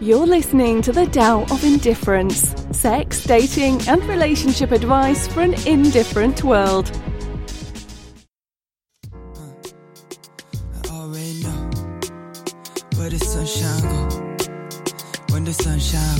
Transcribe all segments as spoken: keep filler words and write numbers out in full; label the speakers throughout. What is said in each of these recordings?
Speaker 1: You're listening to The Tao of Indifference. Sex, dating, and relationship advice for an indifferent world.
Speaker 2: I already know where the sunshine go. When the sunshine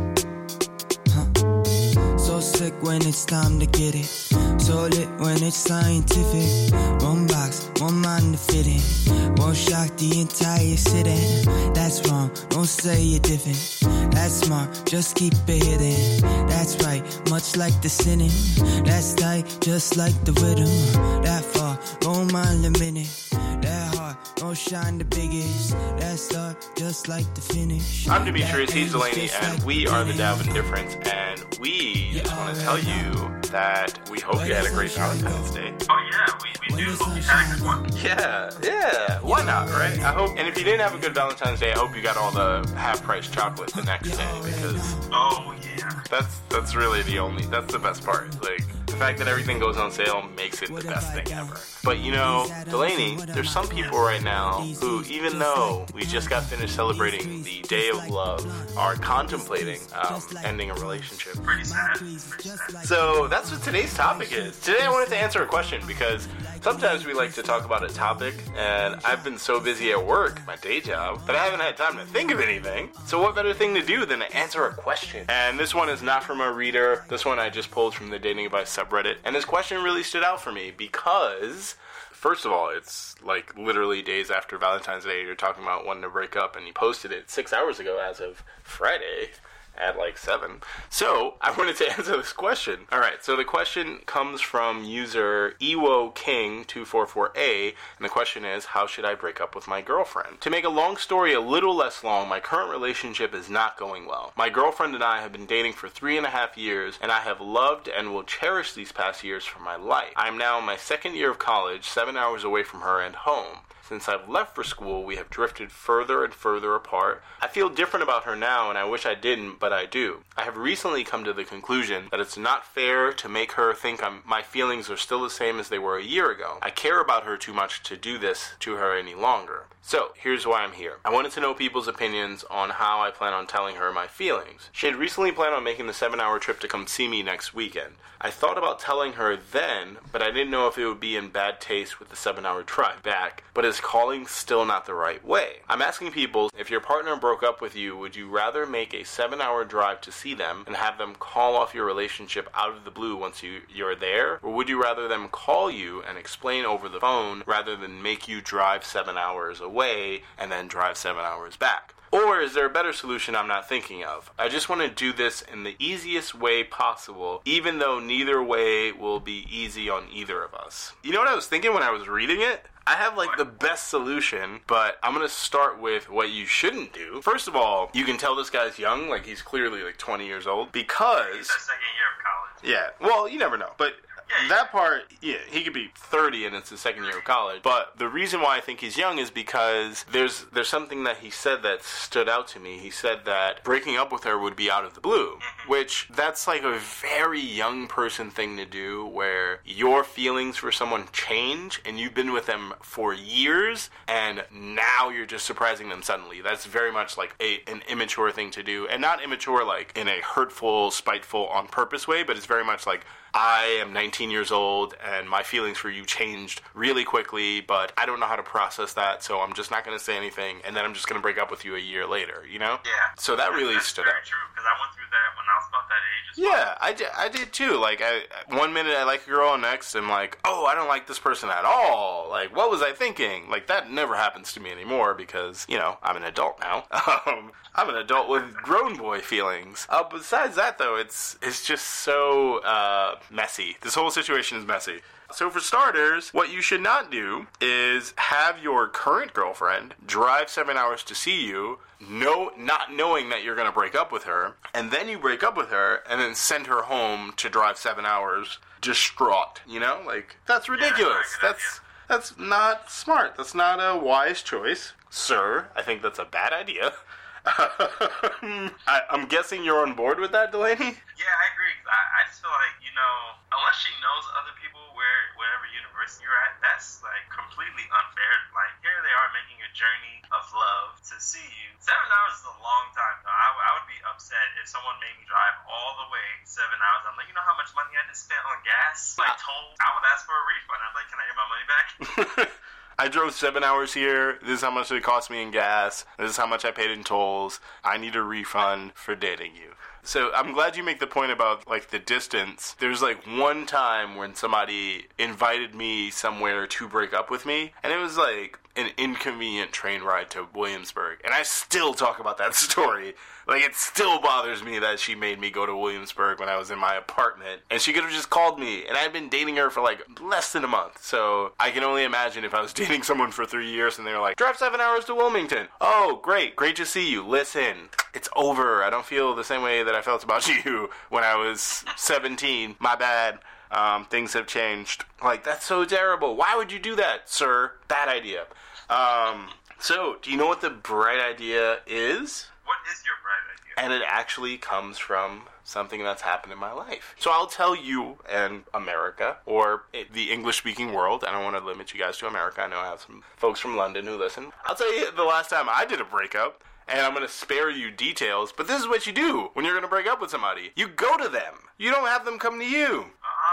Speaker 2: go. Huh. So sick when it's time to get it. So lit when it's scientific. One box, one mind to fit in. Won't shock the entire city. That's wrong, don't say you're different. That's smart, just keep it hidden. That's right, much like the sinning. That's tight, just like the rhythm. That far, don't mind the minute. That hard, don't shine the biggest. That start, just like the finish.
Speaker 3: I'm Demetrius, he's Delaney, and we are the Tao of Indifference, and we just want to tell you that we hope you had a great Valentine's Day.
Speaker 4: Oh yeah, we, we do hope you had a good one.
Speaker 3: Yeah, yeah, why not, right? I hope, and if you didn't have a good Valentine's Day, I hope you got all the half-price chocolate the next day, because
Speaker 4: Oh yeah.
Speaker 3: that's that's really the only, that's the best part. Like, the fact that everything goes on sale makes it the best thing ever. But you know, Delaney, there's some people right now who, even though we just got finished celebrating the Day of Love, are contemplating um, ending a relationship.
Speaker 4: Pretty sad. Pretty sad.
Speaker 3: So that's what today's topic is. Today I wanted to answer a question because sometimes we like to talk about a topic, and I've been so busy at work, my day job, that I haven't had time to think of anything. So what better thing to do than to answer a question? And this one is not from a reader. This one I just pulled from the Dating Advice subreddit. And this question really stood out for me because, first of all, it's like literally days after Valentine's Day. You're talking about wanting to break up, and you posted it six hours ago as of Friday at like seven. So I wanted to answer this question. All right, so the question comes from user Ewo King two four four A, and the question is, how should I break up with my girlfriend? To make a long story a little less long, my current relationship is not going well. My girlfriend and I have been dating for three and a half years, and I have loved and will cherish these past years for my life. I am now in my second year of college, seven hours away from her and home. Since I've left for school, we have drifted further and further apart. I feel different about her now, and I wish I didn't, but I do. I have recently come to the conclusion that it's not fair to make her think I'm, my feelings are still the same as they were a year ago. I care about her too much to do this to her any longer. So, here's why I'm here. I wanted to know people's opinions on how I plan on telling her my feelings. She had recently planned on making the seven-hour trip to come see me next weekend. I thought about telling her then, but I didn't know if it would be in bad taste with the seven-hour drive back. But is calling still not the right way? I'm asking people, if your partner broke up with you, would you rather make a seven-hour drive to see them and have them call off your relationship out of the blue once you, you're there? Or would you rather them call you and explain over the phone rather than make you drive seven hours away and then drive seven hours back? Or is there a better solution I'm not thinking of? I just want to do this in the easiest way possible, even though neither way will be easy on either of us. You know what I was thinking when I was reading it? I have like the best solution, but I'm going to start with what you shouldn't do. First of all, you can tell this guy's young, like he's clearly like twenty years old, because...
Speaker 4: He's a second year of college.
Speaker 3: Yeah, well, you never know, but... That part, yeah, he could be thirty and it's his second year of college. But the reason why I think he's young is because there's there's something that he said that stood out to me. He said that breaking up with her would be out of the blue, mm-hmm. which that's like a very young person thing to do, where your feelings for someone change and you've been with them for years and now you're just surprising them suddenly. That's very much like a an immature thing to do, and not immature like in a hurtful, spiteful, on purpose way, but it's very much like, I am nineteen years old, and my feelings for you changed really quickly, but I don't know how to process that, so I'm just not going to say anything, and then I'm just going to break up with you a year later, you know?
Speaker 4: Yeah.
Speaker 3: So that really
Speaker 4: That's
Speaker 3: stood
Speaker 4: very
Speaker 3: out.
Speaker 4: true, because I went through that when I was about that age as well.
Speaker 3: Yeah, I did, I did too. Like, I one minute I like a girl, and next I'm like, oh, I don't like this person at all. Like, what was I thinking? Like, that never happens to me anymore because, you know, I'm an adult now. Um, I'm an adult with grown boy feelings. Uh, besides that, though, it's it's just so uh, messy. This whole situation is messy. So for starters, what you should not do is have your current girlfriend drive seven hours to see you, no, not knowing that you're going to break up with her, and then you break up with her, and then send her home to drive seven hours distraught, you know? Like, that's ridiculous. That's that's not smart. That's not a wise choice, sir. I think that's a bad idea. I, I'm guessing you're on board with that, Delaney?
Speaker 4: Yeah, I agree. I, I just feel like, you know, unless she knows other people where whatever university you're at, that's like completely unfair. Like, here they are making a journey of love to see you. Seven hours is a long time. I if someone made me drive all the way seven hours, I'm like, you know how much money I just spent on gas? Like, told, I would ask for a refund. I'm like, can I get my money back?
Speaker 3: I drove seven hours here. This is how much it cost me in gas. This is how much I paid in tolls. I need a refund for dating you. So I'm glad you make the point about, like, the distance. There's, like, one time when somebody invited me somewhere to break up with me, and it was, like, an inconvenient train ride to Williamsburg. And I still talk about that story. Like, it still bothers me that she made me go to Williamsburg when I was in my apartment. And she could have just called me. And I'd been dating her for, like, less than a month. So I can only imagine if I was dating someone for three years and they were like, drive seven hours to Wilmington. Oh, great. Great to see you. Listen, it's over. I don't feel the same way that I felt about you when I was seventeen. My bad. Um, things have changed. Like, that's so terrible. Why would you do that, sir? Bad idea. Um, so, do you know what the bright idea is?
Speaker 4: What is your bright idea?
Speaker 3: And it actually comes from something that's happened in my life. So I'll tell you and America, or the English-speaking world. I don't want to limit you guys to America. I know I have some folks from London who listen. I'll tell you the last time I did a breakup, and I'm going to spare you details, but this is what you do when you're going to break up with somebody. You go to them. You don't have them come to you.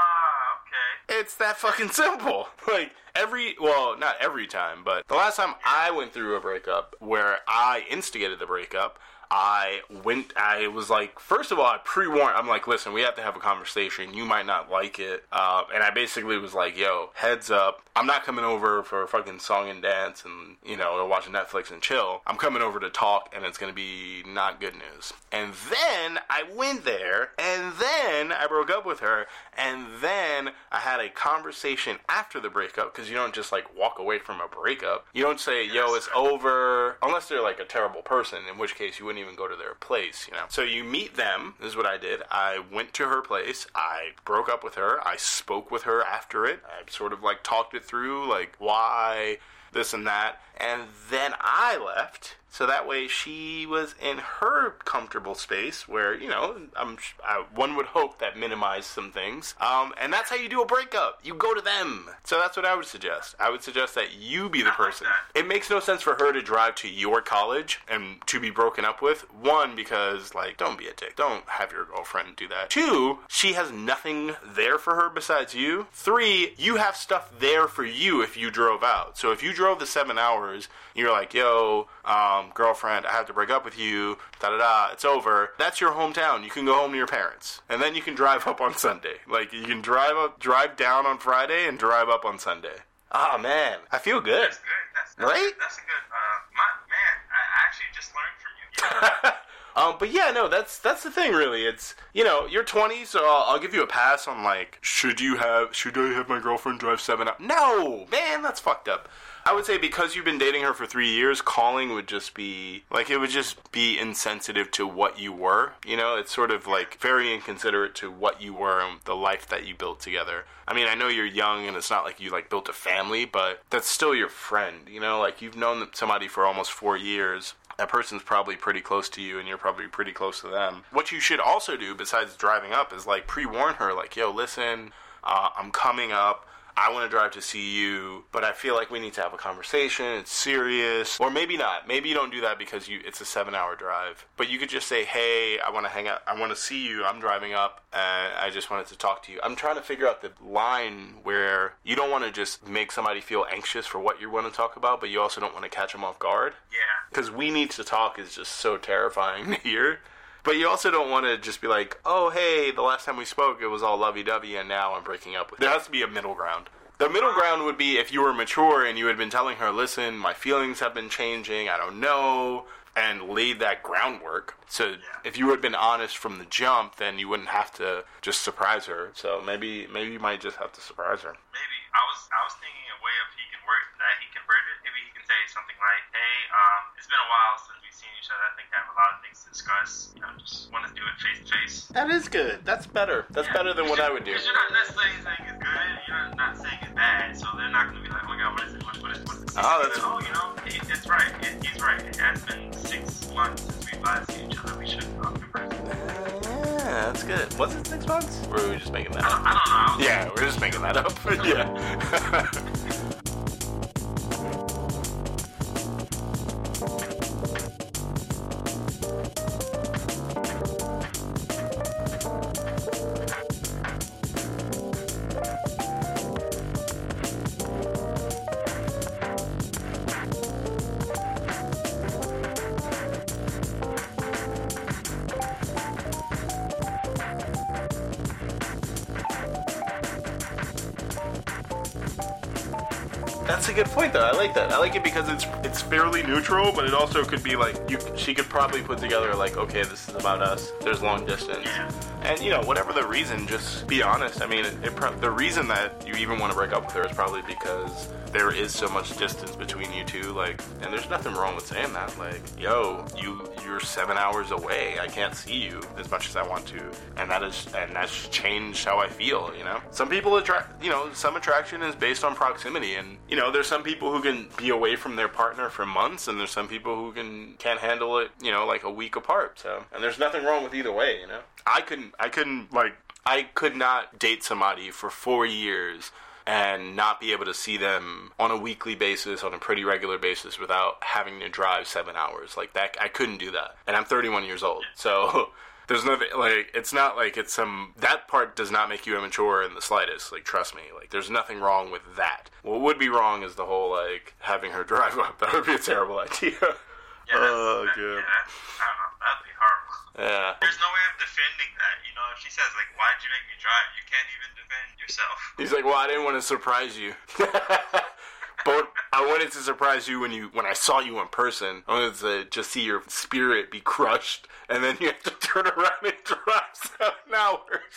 Speaker 4: Ah, okay.
Speaker 3: It's that fucking simple. Like, every, well, not every time, but the last time I went through a breakup where I instigated the breakup, I went, I was like, first of all, I pre-warned, I'm like, listen, we have to have a conversation, you might not like it, uh, and I basically was like, yo, heads up, I'm not coming over for a fucking song and dance and, you know, watching Netflix and chill, I'm coming over to talk, and it's gonna be not good news. And then, I went there, and then, I broke up with her, and then, I had a conversation after the breakup, because you don't just, like, walk away from a breakup, you don't say, yo, it's over, unless they're, like, a terrible person, in which case you wouldn't even go to their place, you know. So you meet them, this is what I did. I went to her place, I broke up with her, I spoke with her after it, I sort of like talked it through, like why, this and that, and then I left, so that way she was in her comfortable space where, you know, I'm, I, one would hope that minimized some things, um, and that's how you do a breakup. You go to them. So that's what I would suggest. I would suggest that you be the person. It makes no sense for her to drive to your college and to be broken up with. One, because, like, don't be a dick. Don't have your girlfriend do that. Two, she has nothing there for her besides you. Three, you have stuff there for you if you drove out. So if you drove the seven hours, you're like, yo, um, girlfriend, I have to break up with you, da-da-da, it's over. That's your hometown. You can go home to your parents. And then you can drive up on Sunday. Like, you can drive up, drive down on Friday and drive up on Sunday. Ah, oh, man. I feel good.
Speaker 4: That's good. That's, that's
Speaker 3: right?
Speaker 4: That's a good, uh, my, man, I actually just learned from you. Yeah.
Speaker 3: um, but yeah, no, that's, that's the thing, really. It's, you know, you're twenty, so I'll, I'll give you a pass on, like, should you have, should I have my girlfriend drive seven hours? No, man, that's fucked up. I would say because you've been dating her for three years, calling would just be, like, it would just be insensitive to what you were. You know, it's sort of, like, very inconsiderate to what you were and the life that you built together. I mean, I know you're young and it's not like you, like, built a family, but that's still your friend, you know? Like, you've known somebody for almost four years. That person's probably pretty close to you and you're probably pretty close to them. What you should also do, besides driving up, is, like, pre-warn her, like, yo, listen, uh, I'm coming up. I want to drive to see you, but I feel like we need to have a conversation. It's serious. Or maybe not. Maybe you don't do that because you it's a seven-hour drive. But you could just say, hey, I want to hang out. I want to see you. I'm driving up, and I just wanted to talk to you. I'm trying to figure out the line where you don't want to just make somebody feel anxious for what you want to talk about, but you also don't want to catch them off guard.
Speaker 4: Yeah.
Speaker 3: Because we need to talk is just so terrifying to hear. But you also don't want to just be like, oh, hey, the last time we spoke, it was all lovey-dovey, and now I'm breaking up with you. There has to be a middle ground. The middle ground would be if you were mature and you had been telling her, listen, my feelings have been changing, I don't know, and laid that groundwork. So if you had been honest from the jump, then you wouldn't have to just surprise her. So maybe maybe you might just have to surprise her.
Speaker 4: Maybe. I was I was thinking a way of he can work that he can word it. Maybe he can say something like, hey, um, it's been a while since we've seen each other. I think I have a lot of things to discuss. You know, just want to do it face to face.
Speaker 3: That is good. That's better. That's
Speaker 4: yeah.
Speaker 3: better than what I would do.
Speaker 4: Because you're not necessarily saying it's good. You're not saying it's bad. So they're not going to be like, oh my god, what is it? What, what is what is it?
Speaker 3: Oh, that's...
Speaker 4: Oh, you know, he, it's right. It, he's right. It has been six months since we've last seen each other. We should talk in person.
Speaker 3: Yeah, that's good. Was it six months? Or were we just making that
Speaker 4: I
Speaker 3: up?
Speaker 4: don't, I don't know.
Speaker 3: Yeah, we're just making that up. Yeah. That's a good point, though. I like that. I like it because it's it's fairly neutral, but it also could be like you. She could probably put together like, okay, this is about us. There's long distance,
Speaker 4: Yeah.
Speaker 3: and you know, whatever the reason, just be honest. I mean, it, it pro- the reason that you even want to break up with her is probably because there is so much distance between you two. Like, and there's nothing wrong with saying that. Like, yo, you you're seven hours away. I can't see you as much as I want to, and that is and that's changed how I feel. You know, some people attract. You know, some attraction is based on proximity, and you know, there's some people who can be away from their partner for months, and there's some people who can can't handle it. You know, like a week apart. So, and there's nothing wrong with either way. You know, I couldn't. I couldn't like. I could not date somebody for four years and not be able to see them on a weekly basis, on a pretty regular basis, without having to drive seven hours. Like, that, I couldn't do that. And I'm thirty-one years old. So, there's nothing, like, it's not like it's some, that part does not make you immature in the slightest. Like, trust me. Like, there's nothing wrong with that. What would be wrong is the whole, like, having her drive up. That would be a terrible idea.
Speaker 4: Yeah,
Speaker 3: Oh,
Speaker 4: that,
Speaker 3: good.
Speaker 4: Yeah, that, I don't know. That'd be horrible.
Speaker 3: Yeah.
Speaker 4: There's no way of defending that. You know, if she says, like, why'd you make me drive? You can't even defend yourself.
Speaker 3: He's like, well, I didn't want to surprise you. But I wanted to surprise you when you when I saw you in person. I wanted to just see your spirit be crushed, and then you have to turn around and drive seven hours.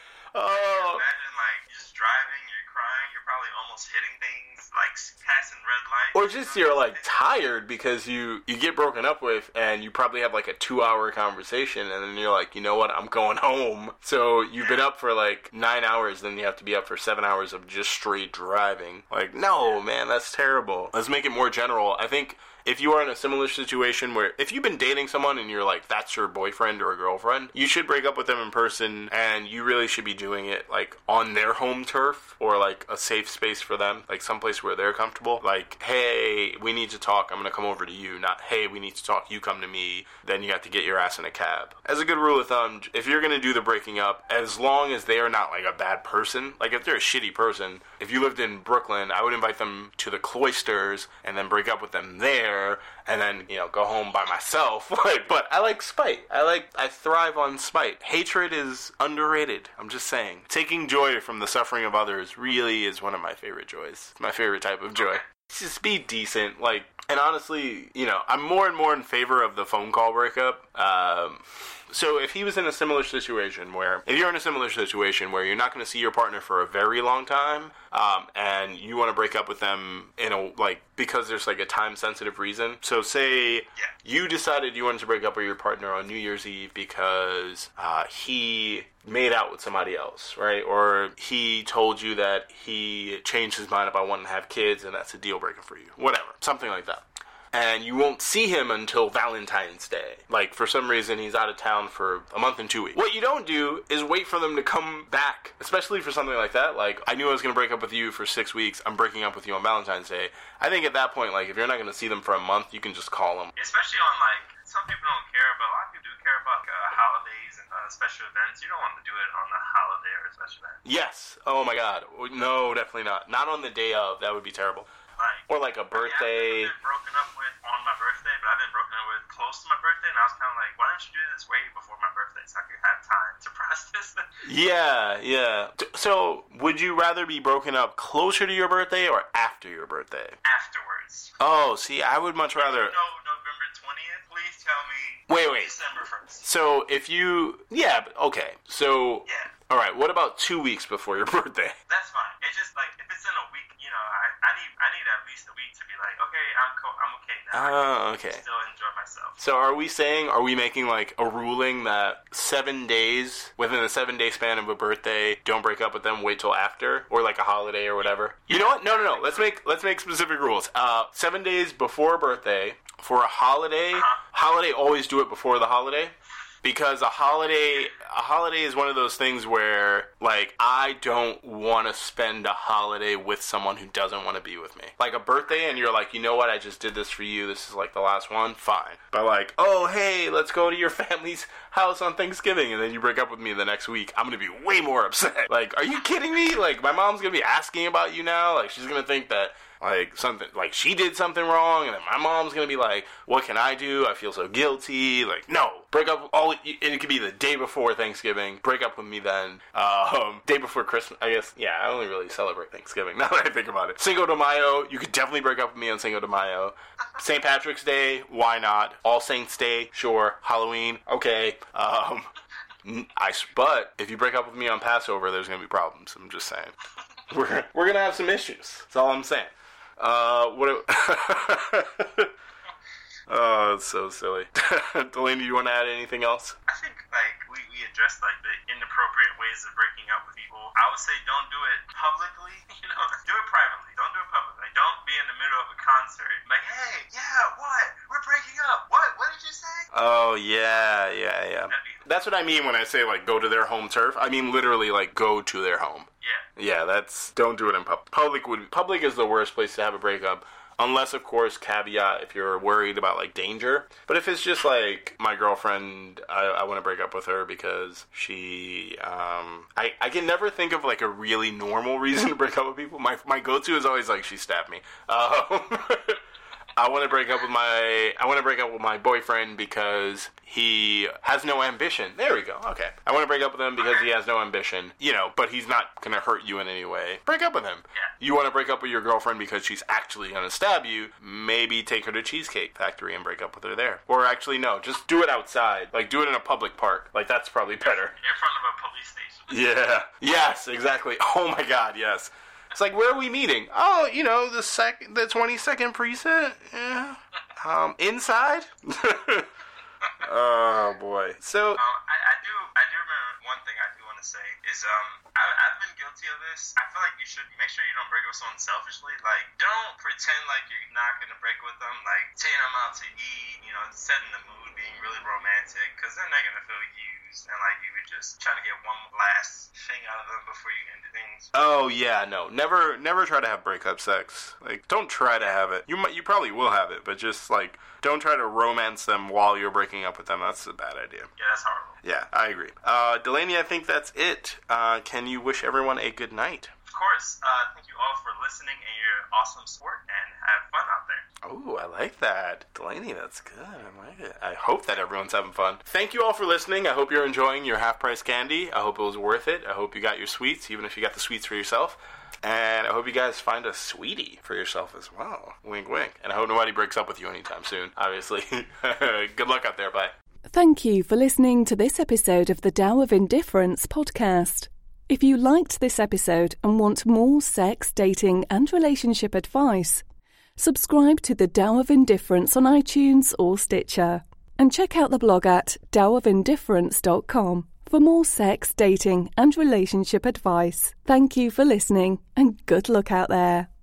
Speaker 3: Oh.
Speaker 4: Imagine, like, just driving, you're crying, you're probably almost hitting things, like, passing red lights.
Speaker 3: Or just you're, like, tired because you, you get broken up with, and you probably have, like, a two-hour conversation, and then you're like, you know what, I'm going home. So you've been up for, like, nine hours, then you have to be up for seven hours of just straight driving. Like, no, man, that's terrible. Let's make it more general. I think if you are in a similar situation where, if you've been dating someone and you're like, that's your boyfriend or girlfriend, you should break up with them in person, and you really should be doing it, like, on their home turf, or, like, a safe space for them, like, someplace where they're comfortable. Like, hey, we need to talk, I'm gonna come over to you, not, hey, we need to talk, you come to me, then you have to get your ass in a cab. As a good rule of thumb, if you're gonna do the breaking up, as long as they are not, like, a bad person, like, if they're a shitty person, if you lived in Brooklyn, I would invite them to the Cloisters, and then break up with them there, and then, you know, go home by myself. But I like spite. I like, I thrive on spite. Hatred is underrated. I'm just saying. Taking joy from the suffering of others really is one of my favorite joys. It's my favorite type of joy. Just be decent. Like, and honestly, you know, I'm more and more in favor of the phone call breakup. Um... So if he was in a similar situation where, if you're in a similar situation where you're not going to see your partner for a very long time, um, and you want to break up with them in a, like, because there's, like, a time-sensitive reason. So say
Speaker 4: Yeah.
Speaker 3: you decided you wanted to break up with your partner on New Year's Eve because uh, he made out with somebody else, right? Or he told you that he changed his mind about wanting to have kids, and that's a deal breaker for you. Whatever. Something like that. And you won't see him until Valentine's Day. Like, for some reason, he's out of town for a month and two weeks. What you don't do is wait for them to come back, especially for something like that. Like, I knew I was going to break up with you for six weeks. I'm breaking up with you on Valentine's Day. I think at that point, like, if you're not going to see them for a month, you can just call them.
Speaker 4: Especially on, like, some people don't care, but a lot of people do care about uh, holidays and uh, special events. You don't want to do it on a holiday or a special event.
Speaker 3: Yes. Oh, my God. No, definitely not. Not on the day of. That would be terrible.
Speaker 4: Like,
Speaker 3: Or like a birthday.
Speaker 4: I've been broken up with on my birthday, but I've been broken up with close to my birthday, and I was kind of like, why don't you do this way before my birthday so I could have time to process it?
Speaker 3: Yeah, yeah. So, would you rather be broken up closer to your birthday or after your birthday?
Speaker 4: Afterwards.
Speaker 3: Oh, see, I would much rather...
Speaker 4: No, November twentieth, please tell me
Speaker 3: Wait, wait.
Speaker 4: December first.
Speaker 3: So, if you... Yeah, but- okay. So...
Speaker 4: Yeah.
Speaker 3: Alright, what about two weeks before your birthday?
Speaker 4: That's fine. It's just like, if it's in a week, you know, I, I need I need at least a week to be like, okay, I'm co- I'm okay now. I
Speaker 3: Oh,
Speaker 4: can
Speaker 3: okay.
Speaker 4: still enjoy myself.
Speaker 3: So are we saying, are we making like a ruling that seven days, within the seven day span of a birthday, don't break up with them, wait till after? Or like a holiday or whatever? You know what? No, no, no. Let's make, let's make specific rules. Uh, seven days before a birthday, for a holiday,
Speaker 4: Uh-huh.
Speaker 3: holiday, always do it before the holiday. Because a holiday, a holiday is one of those things where, like, I don't want to spend a holiday with someone who doesn't want to be with me. Like a birthday, and you're like, you know what, I just did this for you, this is like the last one, fine. But like, oh, hey, let's go to your family's house on Thanksgiving, and then you break up with me the next week, I'm going to be way more upset. Like, are you kidding me? Like, my mom's going to be asking about you now? Like, she's going to think that like something, like she did something wrong, and then my mom's gonna be like, what can I do? I feel so guilty. Like, no, break up. All and it could be the day before Thanksgiving. Break up with me then. Um, day before Christmas. I guess. Yeah, I only really celebrate Thanksgiving now that I think about it. Cinco de Mayo. You could definitely break up with me on Cinco de Mayo. Saint Patrick's Day. Why not? All Saints Day. Sure. Halloween. Okay. Um, I. But if you break up with me on Passover, there's gonna be problems. I'm just saying. We're we're gonna have some issues. That's all I'm saying. Uh, what? It, oh, it's so silly. Delaney, do you want to add anything else?
Speaker 4: I think like we, we addressed like the inappropriate ways of breaking up with people. I would say don't do it publicly. You know, do it privately. Don't do it publicly. Like, don't be in the middle of a concert. Like, hey, yeah, what? We're breaking up. What? What did you say?
Speaker 3: Oh yeah, yeah, yeah. That's what I mean when I say like go to their home turf. I mean literally like go to their home.
Speaker 4: Yeah.
Speaker 3: Yeah, that's don't do it in public. Public would public is the worst place to have a breakup. Unless, of course, caveat, if you're worried about, like, danger. But if it's just, like, my girlfriend, I, I want to break up with her because she, um... I, I can never think of, like, a really normal reason to break up with people. My my go-to is always, like, she stabbed me. Um... I want to break up with my I want to break up with my boyfriend because he has no ambition. There we go. Okay. I want to break up with him because he has no ambition. You know, but he's not going to hurt you in any way. Break up with him.
Speaker 4: Yeah.
Speaker 3: You want to break up with your girlfriend because she's actually going to stab you. Maybe take her to Cheesecake Factory and break up with her there. Or actually, no. Just do it outside. Like, do it in a public park. Like, that's probably better.
Speaker 4: In front of a police station.
Speaker 3: Yeah. Yes, exactly. Oh, my God, yes. It's like, where are we meeting? Oh, you know, the sec, the twenty-second precinct. Yeah. Um, inside. Oh boy. So.
Speaker 4: Um, I, I do. I do remember one thing I do want to say is um, I, I've been guilty of this. I feel like you should make sure you don't break with someone selfishly. Like, don't pretend like you're not gonna break with them. Like, taking them out to eat. You know, setting the mood, being really romantic, because they're not gonna feel used and like you were just trying to get one last thing out of them before you end things.
Speaker 3: Oh yeah, no, never, never try to have breakup sex. Like, don't try to have it. You might, you probably will have it, but just like, don't try to romance them while you're breaking up with them. That's a bad idea.
Speaker 4: Yeah, that's horrible.
Speaker 3: Yeah, I agree. Uh, Delaney, I think that's it. Uh, can you wish everyone a good night?
Speaker 4: Of course. Uh, thank you all for listening and your awesome support, and have fun out there.
Speaker 3: Oh, I like that. Delaney, that's good. I like it. I hope that everyone's having fun. Thank you all for listening. I hope you're enjoying your half-price candy. I hope it was worth it. I hope you got your sweets, even if you got the sweets for yourself. And I hope you guys find a sweetie for yourself as well. Wink, wink. And I hope nobody breaks up with you anytime soon, obviously. Good luck out there. Bye.
Speaker 1: Thank you for listening to this episode of the Tao of Indifference podcast. If you liked this episode and want more sex, dating, and relationship advice, subscribe to the Tao of Indifference on iTunes or Stitcher. And check out the blog at tao of indifference dot com for more sex, dating, and relationship advice. Thank you for listening, and good luck out there.